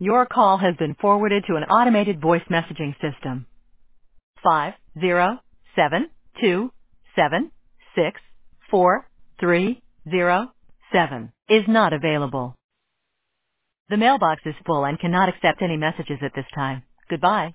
Your call has been forwarded to an automated voice messaging system. 50727643007 is not available. The mailbox is full and cannot accept any messages at this time. Goodbye.